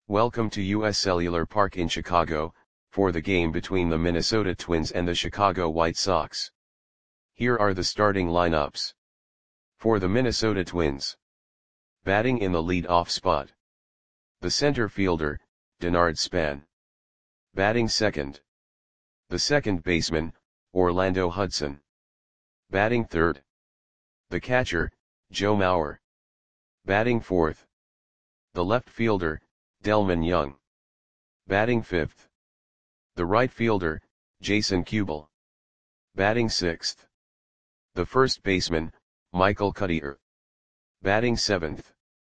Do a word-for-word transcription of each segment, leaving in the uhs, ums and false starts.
Welcome to U S Cellular Park in Chicago, for the game between the Minnesota Twins and the Chicago White Sox. Here are the starting lineups. For the Minnesota Twins. Batting in the lead-off spot. The center fielder, Denard Span. Batting second. The second baseman, Orlando Hudson. Batting third. The catcher, Joe Mauer. Batting fourth. The left fielder, Delmon Young. Batting fifth. The right fielder, Jason Kubel. Batting sixth. The first baseman, Michael Cuddyer. Batting seventh.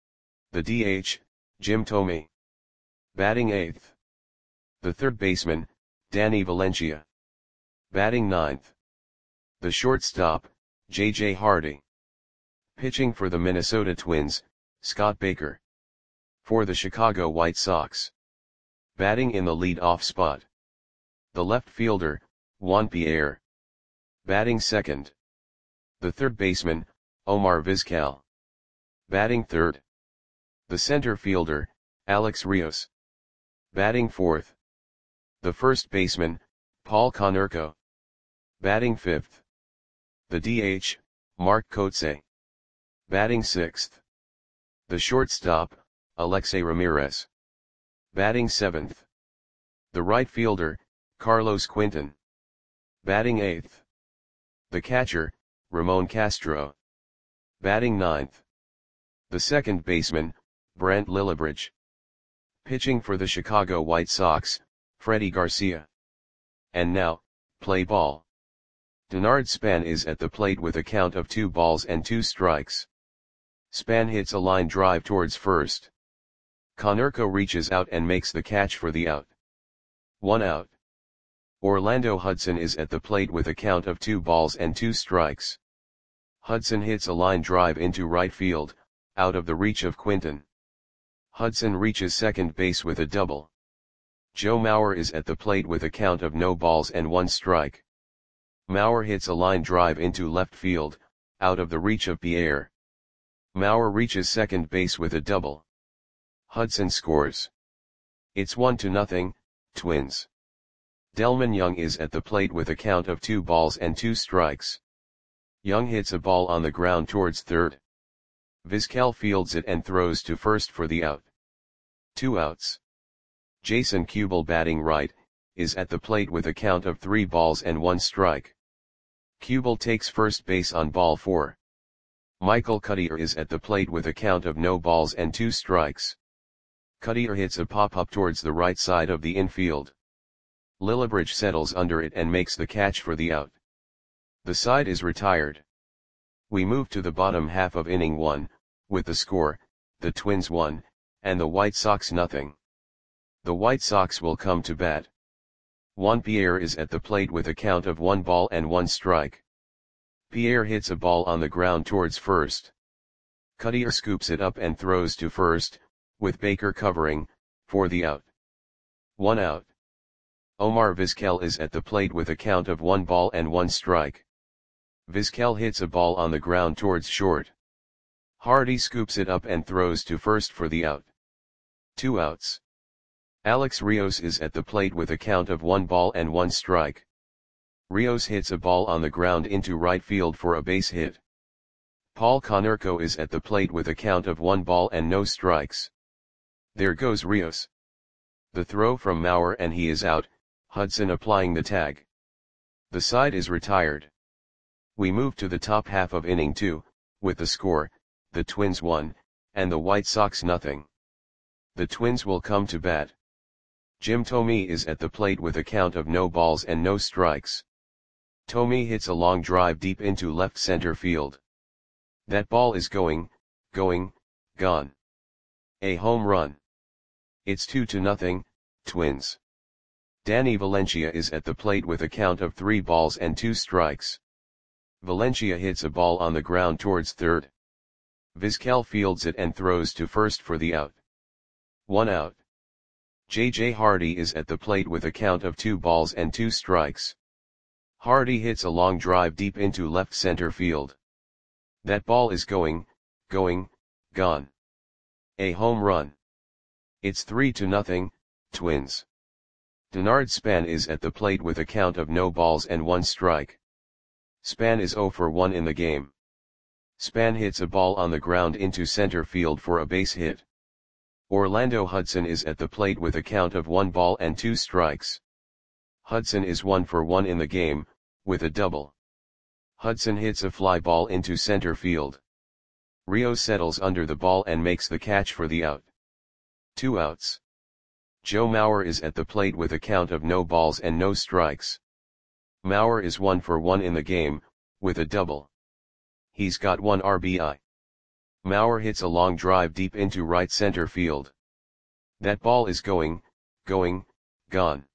The D H, Jim Thome. Batting eighth. The third baseman, Danny Valencia. Batting ninth. The shortstop, J J Hardy. Pitching for the Minnesota Twins, Scott Baker. For the Chicago White Sox. Batting in the lead-off spot. The left fielder, Juan Pierre. Batting second. The third baseman, Omar Vizquel. Batting third. The center fielder, Alex Rios. Batting fourth. The first baseman, Paul Konerko. Batting fifth. The D H, Mark Kotsay. Batting sixth. The shortstop, Alexei Ramirez. Batting seventh. The right fielder, Carlos Quinton. Batting eighth. The catcher, Ramon Castro. Batting ninth. The second baseman, Brent Lillibridge. Pitching for the Chicago White Sox, Freddie Garcia. And now, play ball. Denard Span is at the plate with a count of two balls and two strikes. Span hits a line drive towards first. Konerko reaches out and makes the catch for the out. One out. Orlando Hudson is at the plate with a count of two balls and two strikes. Hudson hits a line drive into right field, out of the reach of Quinton. Hudson reaches second base with a double. Joe Mauer is at the plate with a count of no balls and one strike. Mauer hits a line drive into left field, out of the reach of Pierre. Mauer reaches second base with a double. Hudson scores. It's one to nothing, Twins. Delmon Young is at the plate with a count of two balls and two strikes. Young hits a ball on the ground towards third. Vizquel fields it and throws to first for the out. Two outs. Jason Kubel, batting right, is at the plate with a count of three balls and one strike. Kubel takes first base on ball four. Michael Cuddyer is at the plate with a count of no balls and two strikes. Cuddyer hits a pop-up towards the right side of the infield. Lillibridge settles under it and makes the catch for the out. The side is retired. We move to the bottom half of inning one, with the score, the Twins one, and the White Sox nothing. The White Sox will come to bat. Juan Pierre is at the plate with a count of one ball and one strike. Pierre hits a ball on the ground towards first. Cuddyer scoops it up and throws to first, with Baker covering, for the out. One out. Omar Vizquel is at the plate with a count of one ball and one strike. Vizquel hits a ball on the ground towards short. Hardy scoops it up and throws to first for the out. Two outs. Alex Rios is at the plate with a count of one ball and one strike. Rios hits a ball on the ground into right field for a base hit. Paul Konerko is at the plate with a count of one ball and no strikes. There goes Rios. The throw from Mauer and he is out, Hudson applying the tag. The side is retired. We move to the top half of inning two, with the score, the Twins one, and the White Sox nothing. The Twins will come to bat. Jim Thome is at the plate with a count of no balls and no strikes. Thome hits a long drive deep into left center field. That ball is going, going, gone. A home run. It's two to nothing, Twins. Danny Valencia is at the plate with a count of three balls and two strikes. Valencia hits a ball on the ground towards third. Vizquel fields it and throws to first for the out. One out. J J Hardy is at the plate with a count of two balls and two strikes. Hardy hits a long drive deep into left center field. That ball is going, going, gone. A home run. It's three to nothing, Twins. Denard Span is at the plate with a count of no balls and one strike. Span is zero for one in the game. Span hits a ball on the ground into center field for a base hit. Orlando Hudson is at the plate with a count of one ball and two strikes. Hudson is one for one in the game, with a double. Hudson hits a fly ball into center field. Rio settles under the ball and makes the catch for the out. Two outs. Joe Mauer is at the plate with a count of no balls and no strikes. Mauer is one for one in the game, with a double. He's got one R B I. Mauer hits a long drive deep into right center field. That ball is going, going, gone.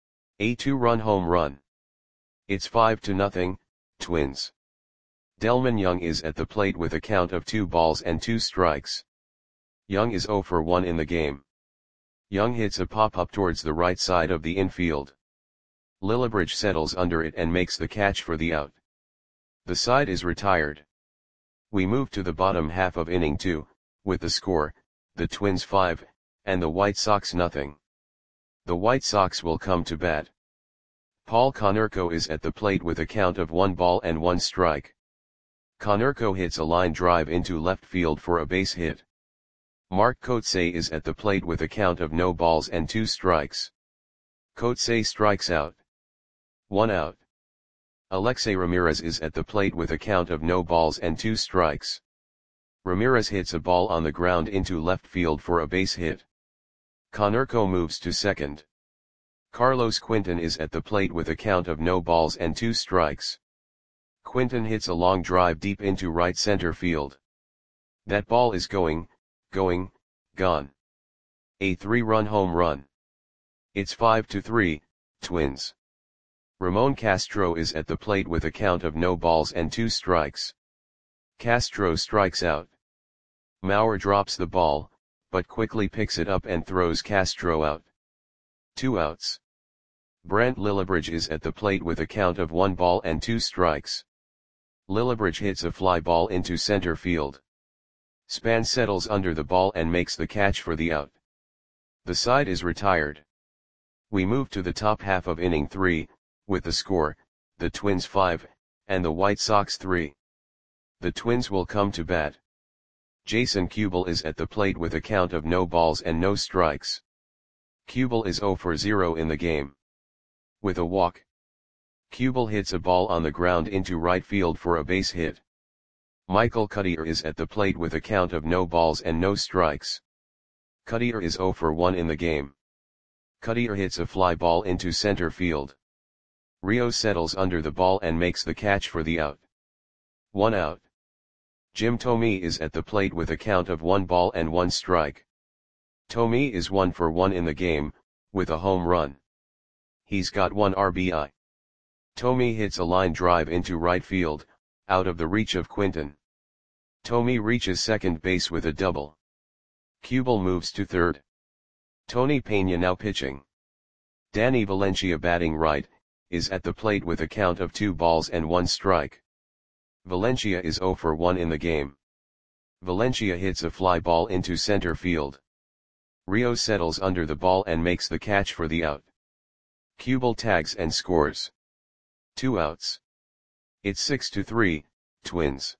A two-run home run. It's five to nothing, Twins. Delmon Young is at the plate with a count of two balls and two strikes. Young is zero for one in the game. Young hits a pop-up towards the right side of the infield. Lillibridge settles under it and makes the catch for the out. The side is retired. We move to the bottom half of inning two, with the score, the Twins five, and the White Sox nothing. The White Sox will come to bat. Paul Konerko is at the plate with a count of one ball and one strike. Konerko hits a line drive into left field for a base hit. Mark Kotsay is at the plate with a count of no balls and two strikes. Kotsay strikes out. One out. Alexei Ramirez is at the plate with a count of no balls and two strikes. Ramirez hits a ball on the ground into left field for a base hit. Konerko moves to second. Carlos Quinton is at the plate with a count of no balls and two strikes. Quinton hits a long drive deep into right center field. That ball is going, going, gone. A three-run home run. It's five to three, Twins. Ramon Castro is at the plate with a count of no balls and two strikes. Castro strikes out. Mauer drops the ball, but quickly picks it up and throws Castro out. Two outs. Brent Lillibridge is at the plate with a count of one ball and two strikes. Lillibridge hits a fly ball into center field. Span settles under the ball and makes the catch for the out. The side is retired. We move to the top half of inning three, with the score, the Twins five, and the White Sox three. The Twins will come to bat. Jason Kubel is at the plate with a count of no balls and no strikes. Kubel is zero for zero in the game. With a walk. Kubel hits a ball on the ground into right field for a base hit. Michael Cuddyer is at the plate with a count of no balls and no strikes. Cuddyer is zero for one in the game. Cuddyer hits a fly ball into center field. Rio settles under the ball and makes the catch for the out. One out. Jim Thome is at the plate with a count of one ball and one strike. Thome is one for one in the game, with a home run. He's got one R B I. Thome hits a line drive into right field, out of the reach of Quinton. Thome reaches second base with a double. Kubel moves to third. Tony Pena now pitching. Danny Valencia batting right, is at the plate with a count of two balls and one strike. Valencia is zero for one in the game. Valencia hits a fly ball into center field. Rio settles under the ball and makes the catch for the out. Kubel tags and scores. Two outs. It's six to three, Twins.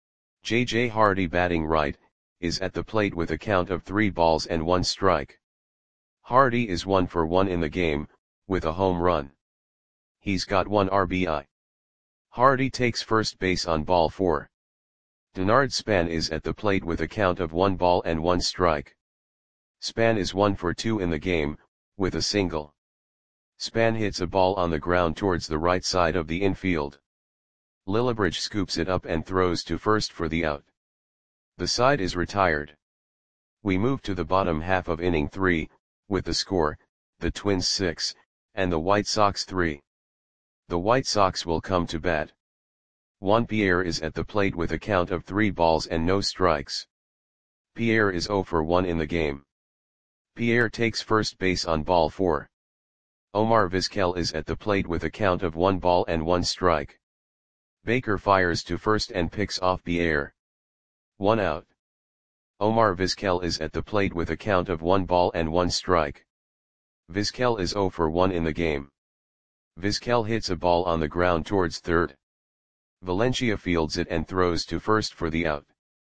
J J Hardy batting right, is at the plate with a count of three balls and one strike. Hardy is one for one in the game, with a home run. He's got one R B I. Hardy takes first base on ball four. Denard Span is at the plate with a count of one ball and one strike. Span is one for two in the game, with a single. Span hits a ball on the ground towards the right side of the infield. Lillibridge scoops it up and throws to first for the out. The side is retired. We move to the bottom half of inning three, with the score, the Twins six, and the White Sox three. The White Sox will come to bat. Juan Pierre is at the plate with a count of three balls and no strikes. Pierre is zero for one in the game. Pierre takes first base on ball four. Omar Vizquel is at the plate with a count of one ball and one strike. Baker fires to first and picks off Pierre. One out. Omar Vizquel is at the plate with a count of one ball and one strike. Vizquel is zero for one in the game. Vizquel hits a ball on the ground towards third. Valencia fields it and throws to first for the out.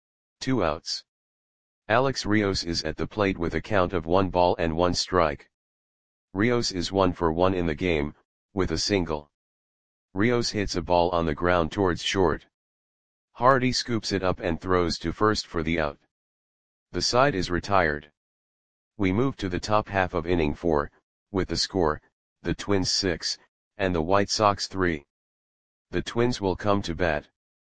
Two outs. Alex Rios is at the plate with a count of one ball and one strike. Rios is one for one in the game, with a single. Rios hits a ball on the ground towards short. Hardy scoops it up and throws to first for the out. The side is retired. We move to the top half of inning four, with the score, the Twins six, and the White Sox three. The Twins will come to bat.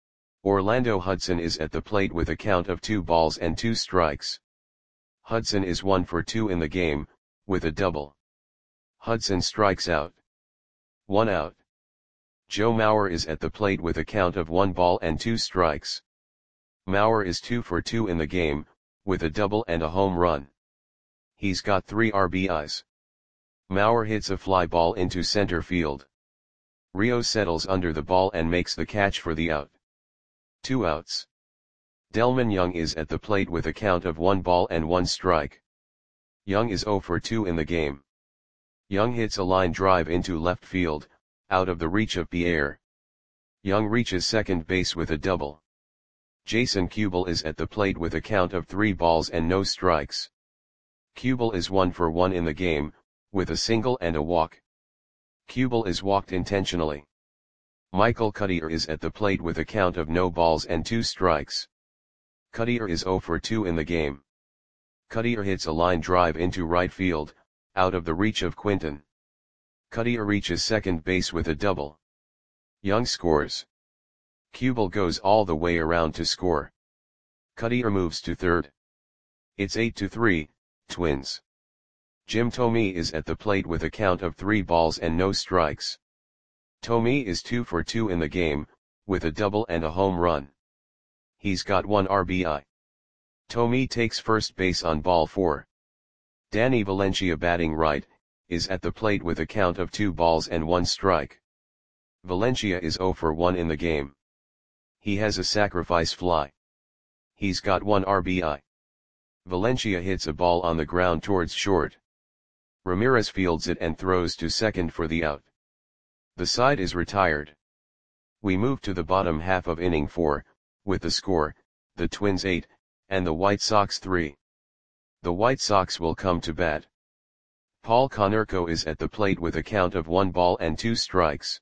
Orlando Hudson is at the plate with a count of two balls and two strikes. Hudson is one for two in the game, with a double. Hudson strikes out. One out. Joe Mauer is at the plate with a count of one ball and two strikes. Mauer is two for two in the game, with a double and a home run. He's got three R B Is. Mauer hits a fly ball into center field. Rios settles under the ball and makes the catch for the out. Two outs. Delmon Young is at the plate with a count of one ball and one strike. Young is zero for two in the game. Young hits a line drive into left field, out of the reach of Pierre. Young reaches second base with a double. Jason Kubel is at the plate with a count of three balls and no strikes. Kubel is one for one in the game, with a single and a walk. Kubel is walked intentionally. Michael Cuddyer is at the plate with a count of no balls and two strikes. Cuddyer is zero for two in the game. Cuddyer hits a line drive into right field, out of the reach of Quinton. Cuddyer reaches second base with a double. Young scores. Kubel goes all the way around to score. Cuddyer moves to third. It's eight to three, Twins. Jim Thome is at the plate with a count of three balls and no strikes. Thome is two for two in the game, with a double and a home run. He's got one R B I. Thome takes first base on ball four. Danny Valencia, batting right, is at the plate with a count of two balls and one strike. Valencia is zero for one in the game. He has a sacrifice fly. He's got one R B I. Valencia hits a ball on the ground towards short. Ramirez fields it and throws to second for the out. The side is retired. We move to the bottom half of inning four, with the score, the Twins eight, and the White Sox three. The White Sox will come to bat. Paul Konerko is at the plate with a count of one ball and two strikes.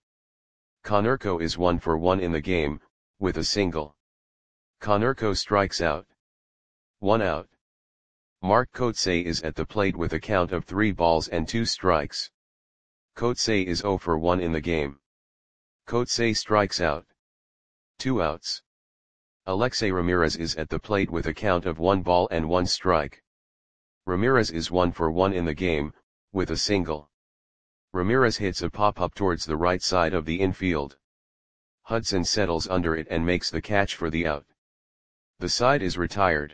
Konerko is one for one in the game, with a single. Konerko strikes out. One out. Mark Kotsay is at the plate with a count of three balls and two strikes. Kotsay is zero for one in the game. Kotsay strikes out. Two outs. Alexei Ramirez is at the plate with a count of one ball and one strike. Ramirez is one for one in the game, with a single. Ramirez hits a pop-up towards the right side of the infield. Hudson settles under it and makes the catch for the out. The side is retired.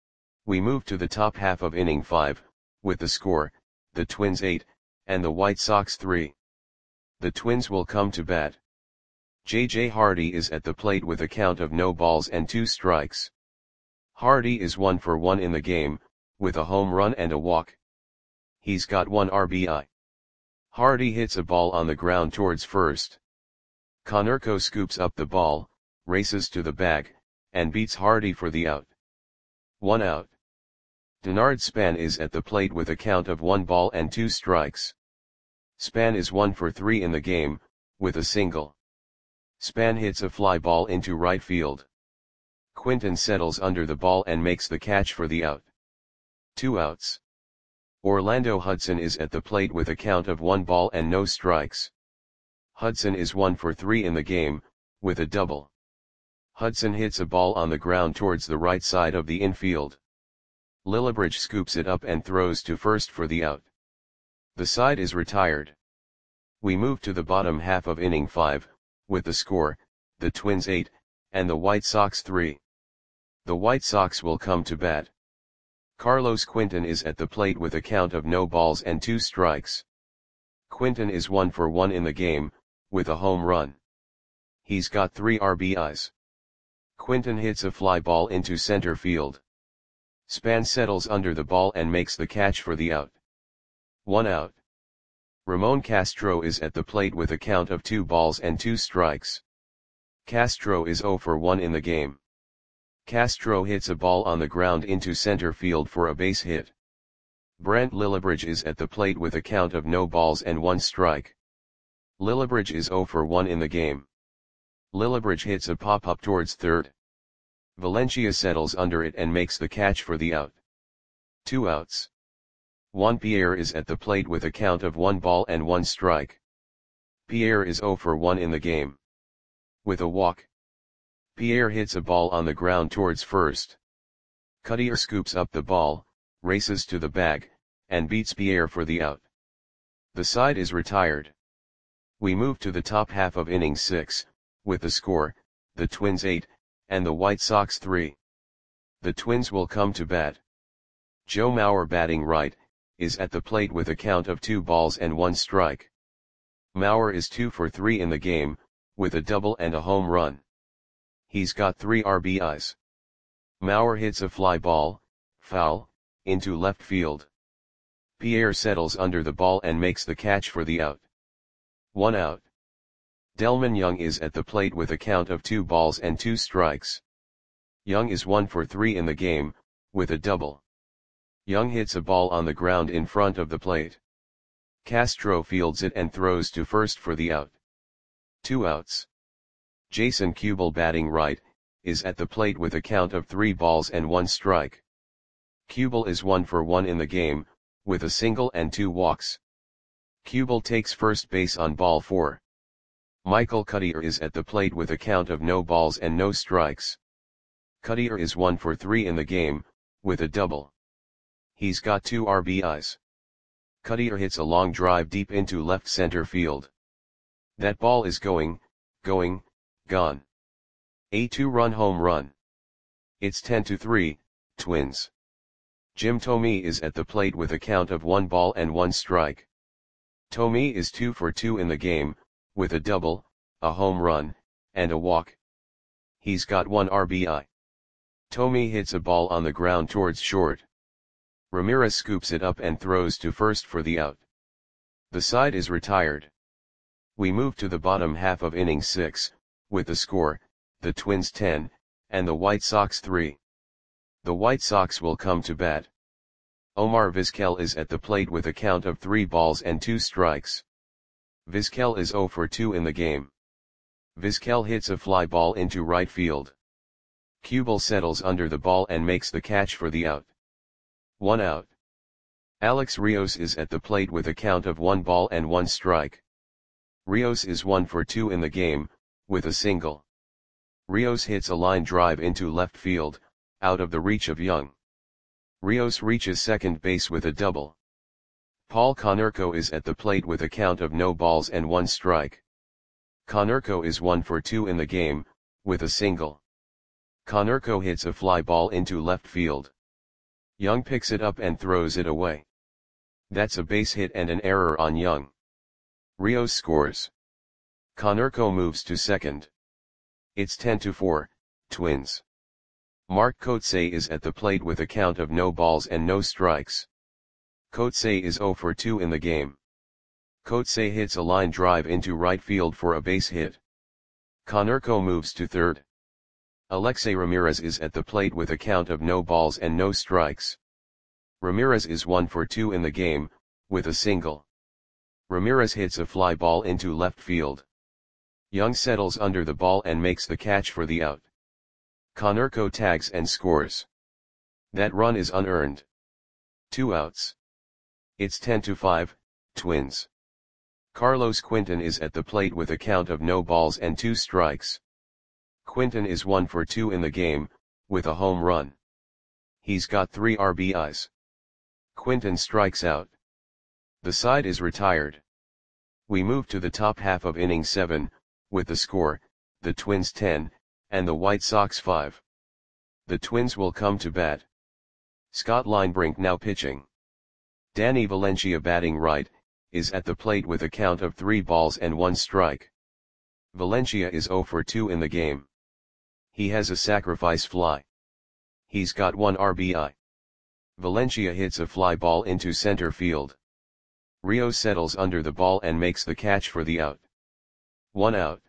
We move to the top half of inning five, with the score, the Twins eight, and the White Sox three. The Twins will come to bat. J J Hardy is at the plate with a count of no balls and two strikes. Hardy is one for one in the game, with a home run and a walk. He's got one R B I. Hardy hits a ball on the ground towards first. Konerko scoops up the ball, races to the bag, and beats Hardy for the out. One out. Denard Span is at the plate with a count of one ball and two strikes. Span is one for three in the game, with a single. Span hits a fly ball into right field. Quinton settles under the ball and makes the catch for the out. Two outs. Orlando Hudson is at the plate with a count of one ball and no strikes. Hudson is one for three in the game, with a double. Hudson hits a ball on the ground towards the right side of the infield. Lillibridge scoops it up and throws to first for the out. The side is retired. We move to the bottom half of inning five, with the score, the Twins eight, and the White Sox three. The White Sox will come to bat. Carlos Quinton is at the plate with a count of no balls and two strikes. Quinton is one for one in the game, with a home run. He's got three R B Is. Quinton hits a fly ball into center field. Span settles under the ball and makes the catch for the out. One out. Ramon Castro is at the plate with a count of two balls and two strikes. Castro is zero for one in the game. Castro hits a ball on the ground into center field for a base hit. Brent Lillibridge is at the plate with a count of no balls and one strike. Lillibridge is zero for one in the game. Lillibridge hits a pop-up towards third. Valencia settles under it and makes the catch for the out. Two outs. Juan Pierre is at the plate with a count of one ball and one strike. Pierre is zero for one in the game. With a walk, Pierre hits a ball on the ground towards first. Cutter scoops up the ball, races to the bag, and beats Pierre for the out. The side is retired. We move to the top half of inning six, with the score, the Twins eight, and the White Sox three. The Twins will come to bat. Joe Mauer, batting right, is at the plate with a count of two balls and one strike. Mauer is two for three in the game, with a double and a home run. He's got three R B Is. Mauer hits a fly ball, foul, into left field. Pierre settles under the ball and makes the catch for the out. One out. Delmon Young is at the plate with a count of two balls and two strikes. Young is one for three in the game, with a double. Young hits a ball on the ground in front of the plate. Castro fields it and throws to first for the out. Two outs. Jason Kubel, batting right, is at the plate with a count of three balls and one strike. Kubel is one for one in the game, with a single and two walks. Kubel takes first base on ball four. Michael Cutter is at the plate with a count of no balls and no strikes. Cutter is one for three in the game, with a double. He's got two R B Is. Cutter hits a long drive deep into left center field. That ball is going, going, gone. A two-run home run. It's ten to three, Twins. Jim Thome is at the plate with a count of one ball and one strike. Thome is two for two in the game, with a double, a home run, and a walk. He's got one R B I. Thome hits a ball on the ground towards short. Ramirez scoops it up and throws to first for the out. The side is retired. We move to the bottom half of inning six, with the score, the Twins ten, and the White Sox three. The White Sox will come to bat. Omar Vizquel is at the plate with a count of three balls and two strikes. Vizquel is zero for two in the game. Vizquel hits a fly ball into right field. Kubel settles under the ball and makes the catch for the out. One out. Alex Rios is at the plate with a count of one ball and one strike. Rios is one for two in the game, with a single. Rios hits a line drive into left field, out of the reach of Young. Rios reaches second base with a double. Paul Konerko is at the plate with a count of no balls and one strike. Konerko is one for two in the game, with a single. Konerko hits a fly ball into left field. Young picks it up and throws it away. That's a base hit and an error on Young. Rios scores. Konerko moves to second. It's ten to four, Twins. Mark Kotsay is at the plate with a count of no balls and no strikes. Kotsay is zero for two in the game. Kotsay hits a line drive into right field for a base hit. Konerko moves to third. Alexei Ramirez is at the plate with a count of no balls and no strikes. Ramirez is one for two in the game, with a single. Ramirez hits a fly ball into left field. Young settles under the ball and makes the catch for the out. Konerko tags and scores. That run is unearned. Two outs. It's ten to five, Twins. Carlos Quinton is at the plate with a count of no balls and two strikes. Quinton is one for two in the game, with a home run. He's got three R B Is. Quinton strikes out. The side is retired. We move to the top half of inning seven, with the score, the Twins ten, and the White Sox five. The Twins will come to bat. Scott Linebrink now pitching. Danny Valencia, batting right, is at the plate with a count of three balls and one strike. Valencia is zero for two in the game. He has a sacrifice fly. He's got one R B I. Valencia hits a fly ball into center field. Rios settles under the ball and makes the catch for the out. One out.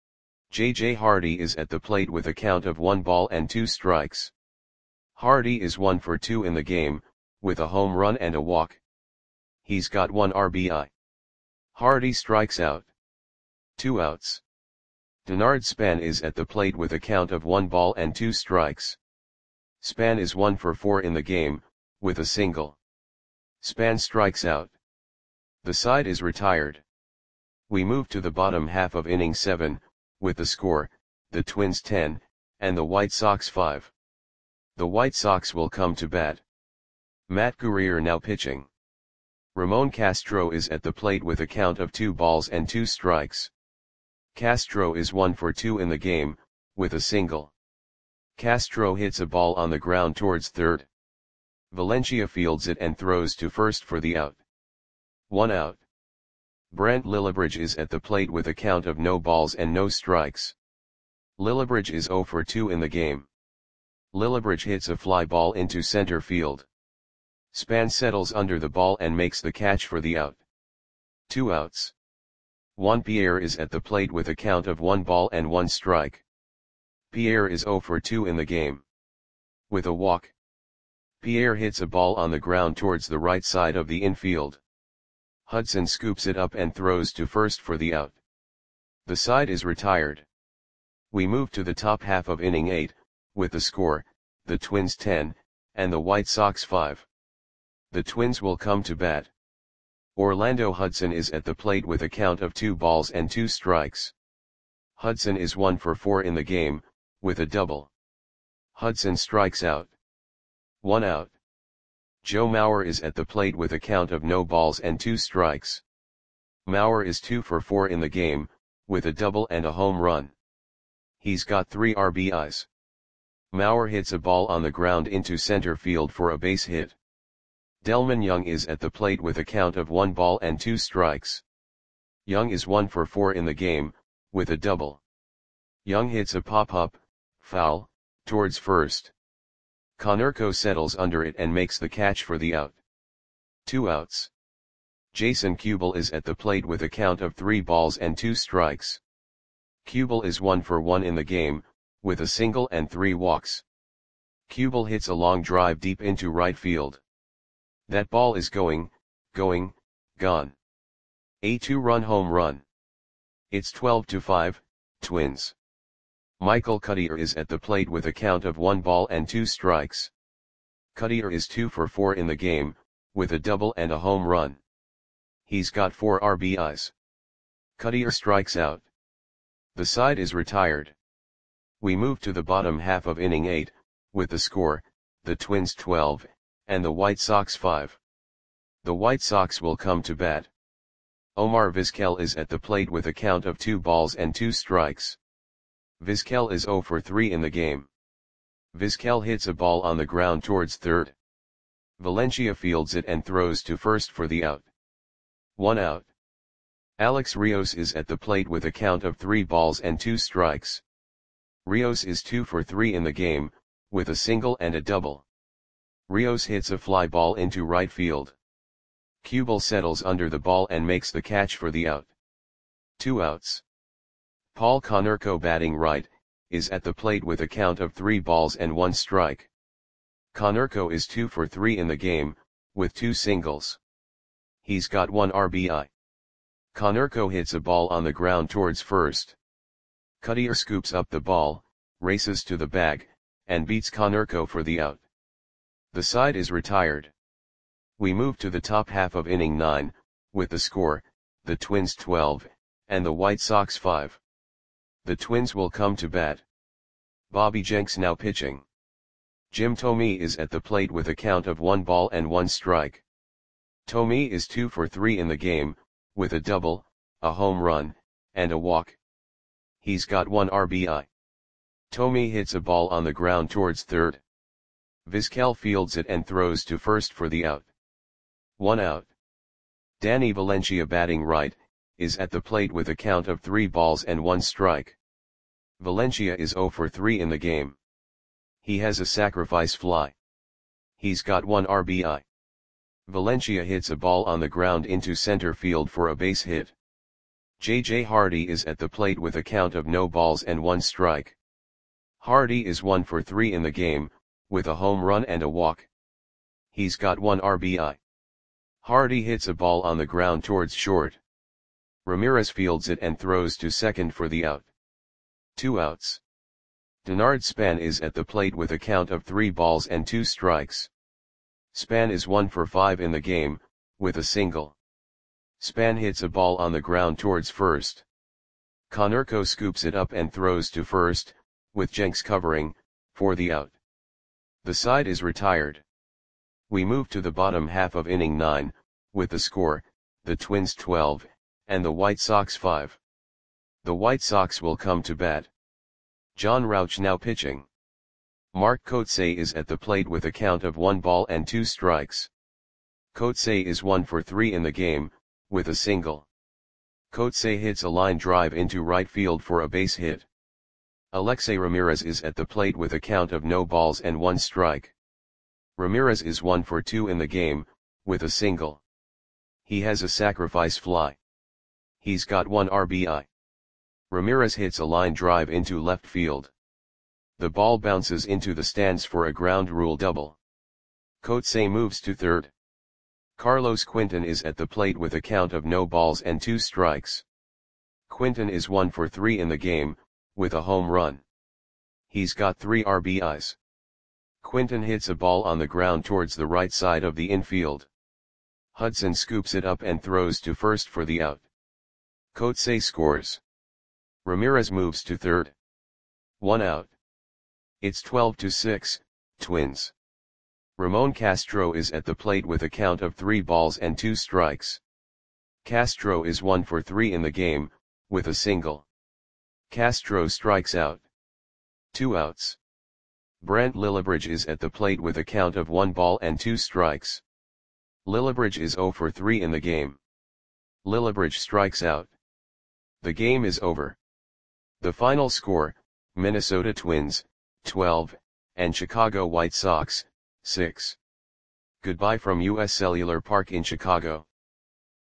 J J Hardy is at the plate with a count of one ball and two strikes. Hardy is one for two in the game, with a home run and a walk. He's got one R B I. Hardy strikes out. Two outs. Denard Span is at the plate with a count of one ball and two strikes. Span is one for four in the game, with a single. Span strikes out. The side is retired. We move to the bottom half of inning seven, with the score, the Twins ten, and the White Sox five. The White Sox will come to bat. Matt Guerrier now pitching. Ramon Castro is at the plate with a count of two balls and two strikes. Castro is one for two in the game, with a single. Castro hits a ball on the ground towards third. Valencia fields it and throws to first for the out. One out. Brent Lillibridge is at the plate with a count of no balls and no strikes. Lillibridge is zero for two in the game. Lillibridge hits a fly ball into center field. Span settles under the ball and makes the catch for the out. Two outs. Juan Pierre is at the plate with a count of one ball and one strike. Pierre is zero for two in the game. With a walk. Pierre hits a ball on the ground towards the right side of the infield. Hudson scoops it up and throws to first for the out. The side is retired. We move to the top half of inning eight, with the score, the Twins ten, and the White Sox five. The Twins will come to bat. Orlando Hudson is at the plate with a count of two balls and two strikes. Hudson is one for four in the game, with a double. Hudson strikes out. One out. Joe Mauer is at the plate with a count of no balls and two strikes. Mauer is two for four in the game, with a double and a home run. He's got three R B Is. Mauer hits a ball on the ground into center field for a base hit. Delmon Young is at the plate with a count of one ball and two strikes. Young is one for four in the game, with a double. Young hits a pop-up, foul, towards first. Konerko settles under it and makes the catch for the out. Two outs. Jason Kubel is at the plate with a count of three balls and two strikes. Kubel is one for one in the game, with a single and three walks. Kubel hits a long drive deep into right field. That ball is going, going, gone. A two-run home run. It's twelve to five, Twins. Michael Cuddyer is at the plate with a count of one ball and two strikes. Cuddyer is two for four in the game, with a double and a home run. He's got four R B Is. Cuddyer strikes out. The side is retired. We move to the bottom half of inning eight, with the score, the Twins twelve, and the White Sox five. The White Sox will come to bat. Omar Vizquel is at the plate with a count of two balls and two strikes. Vizquel is zero for three in the game. Vizquel hits a ball on the ground towards third. Valencia fields it and throws to first for the out. One out. Alex Rios is at the plate with a count of three balls and two strikes. Rios is two for three in the game, with a single and a double. Rios hits a fly ball into right field. Kubel settles under the ball and makes the catch for the out. Two outs. Paul Konerko, batting right, is at the plate with a count of three balls and one strike. Konerko is two for three in the game, with two singles. He's got one R B I. Konerko hits a ball on the ground towards first. Cuddyer scoops up the ball, races to the bag, and beats Konerko for the out. The side is retired. We move to the top half of inning nine, with the score, the Twins twelve, and the White Sox five. The Twins will come to bat. Bobby Jenks now pitching. Jim Thome is at the plate with a count of one ball and one strike. Thome is two for three in the game, with a double, a home run, and a walk. He's got one R B I. Thome hits a ball on the ground towards third. Vizquel fields it and throws to first for the out. One out. Danny Valencia, batting right, is at the plate with a count of three balls and one strike. Valencia is zero for three in the game. He has a sacrifice fly. He's got one R B I. Valencia hits a ball on the ground into center field for a base hit. J J Hardy is at the plate with a count of no balls and one strike. Hardy is one for three in the game, with a home run and a walk. He's got one R B I. Hardy hits a ball on the ground towards short. Ramirez fields it and throws to second for the out. Two outs. Denard Span is at the plate with a count of three balls and two strikes. Span is one for five in the game, with a single. Span hits a ball on the ground towards first. Konerko scoops it up and throws to first, with Jenks covering, for the out. The side is retired. We move to the bottom half of inning nine, with the score, the Twins twelve, and the White Sox five. The White Sox will come to bat. John Rauch now pitching. Mark Kotsay is at the plate with a count of one ball and two strikes. Kotsay is one for three in the game, with a single. Kotsay hits a line drive into right field for a base hit. Alexei Ramirez is at the plate with a count of no balls and one strike. Ramirez is one for two in the game, with a single. He has a sacrifice fly. He's got one R B I. Ramirez hits a line drive into left field. The ball bounces into the stands for a ground rule double. Kotsay moves to third. Carlos Quinton is at the plate with a count of no balls and two strikes. Quinton is one for three in the game, with a home run. He's got three R B Is. Quinton hits a ball on the ground towards the right side of the infield. Hudson scoops it up and throws to first for the out. Kotsay scores. Ramirez moves to third. One out. It's twelve to six, Twins. Ramon Castro is at the plate with a count of three balls and two strikes. Castro is one for three in the game, with a single. Castro strikes out. Two outs. Brent Lillibridge is at the plate with a count of one ball and two strikes. Lillibridge is zero for three in the game. Lillibridge strikes out. The game is over. The final score, Minnesota Twins, twelve, and Chicago White Sox, six. Goodbye from U S Cellular Park in Chicago.